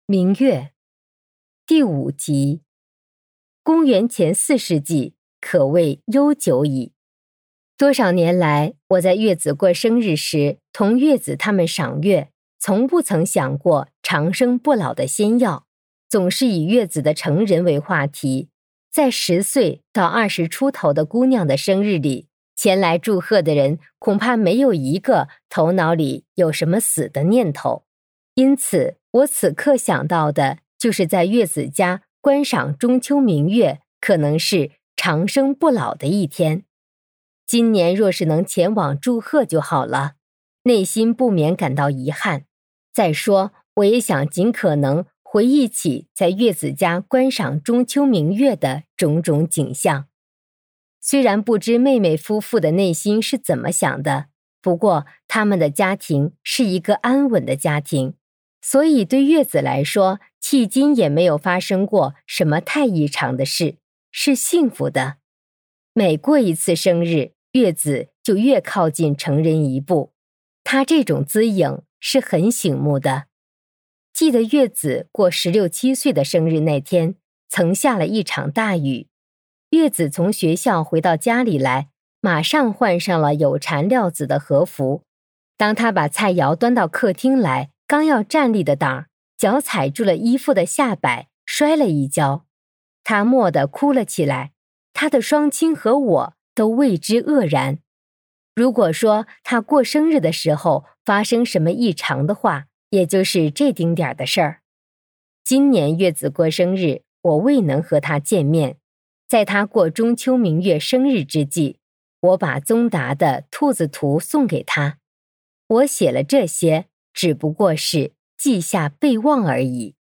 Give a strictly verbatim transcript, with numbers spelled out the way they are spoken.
明月第五集。公元前四世纪，可谓悠久矣。多少年来，我在月子过生日时，同月子他们赏月，从不曾想过长生不老的仙药，总是以月子的成人为话题。在十岁到二十出头的姑娘的生日里，前来祝贺的人恐怕没有一个头脑里有什么死的念头。因此，我此刻想到的就是在月子家观赏中秋明月，可能是长生不老的一天。今年若是能前往祝贺就好了，内心不免感到遗憾。再说，我也想尽可能回忆起在月子家观赏中秋明月的种种景象。虽然不知妹妹夫妇的内心是怎么想的，不过他们的家庭是一个安稳的家庭，所以对月子来说，迄今也没有发生过什么太异常的事，是幸福的。每过一次生日，月子就越靠近成人一步，她这种姿影是很醒目的。记得月子过十六七岁的生日那天，曾下了一场大雨。月子从学校回到家里来，马上换上了有缠料子的和服。当她把菜肴端到客厅来，刚要站立的当，脚踩住了衣服的下摆，摔了一跤。她蓦地哭了起来，她的双亲和我都为之愕然。如果说她过生日的时候发生什么异常的话，也就是这丁点儿的事儿。今年月子过生日，我未能和她见面。在她过中秋明月生日之际，我把宗达的兔子图送给她。我写了这些，只不过是记下备忘而已。